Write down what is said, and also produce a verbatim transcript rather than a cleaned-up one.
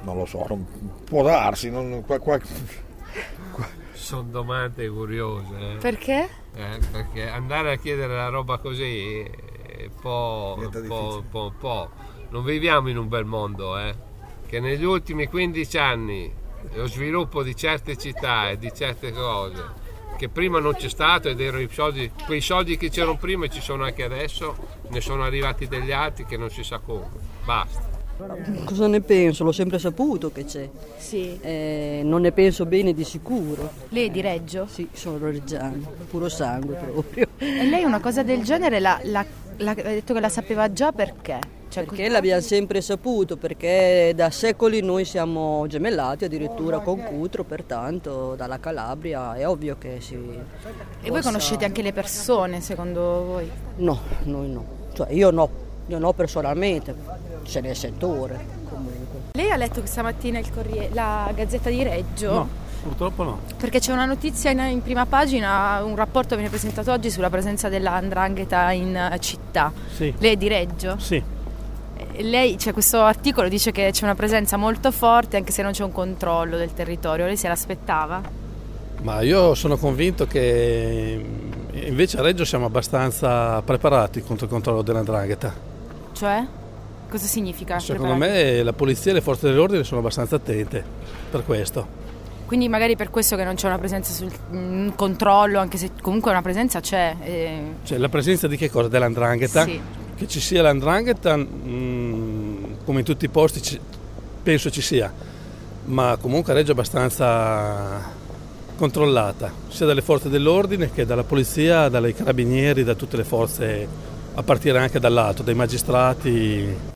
Non lo so, non, può darsi. Non, qua, qua, qua. Sono domande curiose. Eh? Perché? Eh, perché andare a chiedere la roba così è un po', un po', un po', un po'. Non viviamo in un bel mondo, eh? Che negli ultimi quindici anni lo sviluppo di certe città e di certe cose che prima non c'è stato, ed erano i soldi, quei soldi che c'erano prima e ci sono anche adesso, ne sono arrivati degli altri che non si sa come. Basta. Cosa ne penso? L'ho sempre saputo che c'è. Sì. Eh, non ne penso bene di sicuro. Lei è di Reggio? Sì, sono reggiano, puro sangue proprio. E lei una cosa del genere l'ha, l'ha, l'ha detto che la sapeva già perché? Cioè, Perché l'abbiamo sempre saputo, perché da secoli noi siamo gemellati addirittura con Cutro, pertanto dalla Calabria è ovvio che si... E voi conoscete anche le persone, secondo voi? No, noi no. Cioè io no, io no personalmente, c'è nel settore comunque. Lei ha letto questa mattina il Corriere, la Gazzetta di Reggio? No, purtroppo no. Perché c'è una notizia in, in prima pagina, un rapporto viene presentato oggi sulla presenza della 'ndrangheta in città. Sì. Lei è di Reggio? Sì. Lei, cioè, questo articolo dice che c'è una presenza molto forte anche se non c'è un controllo del territorio. Lei se l'aspettava? Ma io sono convinto che invece a Reggio siamo abbastanza preparati contro il controllo dell'andrangheta. Cioè? Cosa significa? Secondo preparati? me la polizia e le forze dell'ordine sono abbastanza attente per questo. Quindi magari per questo che non c'è una presenza sul un controllo, anche se comunque una presenza c'è. E... Cioè la presenza di che cosa? Dell'andrangheta? Sì. Che ci sia l'andrangheta, mh, come in tutti i posti ci, penso ci sia, ma comunque a Reggio è abbastanza controllata, sia dalle forze dell'ordine che dalla polizia, dai carabinieri, da tutte le forze, a partire anche dall'alto, dai magistrati.